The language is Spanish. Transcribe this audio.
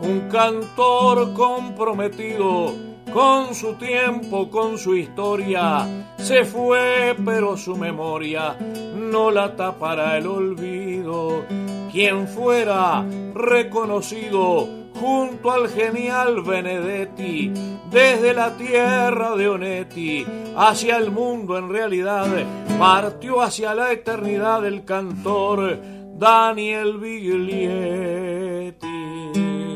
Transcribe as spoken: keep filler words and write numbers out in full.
un cantor comprometido con su tiempo, con su historia. Se fue, pero su memoria no la tapará el olvido. Quien fuera reconocido junto al genial Benedetti, desde la tierra de Onetti hacia el mundo en realidad, partió hacia la eternidad el cantor Daniel Biglietti.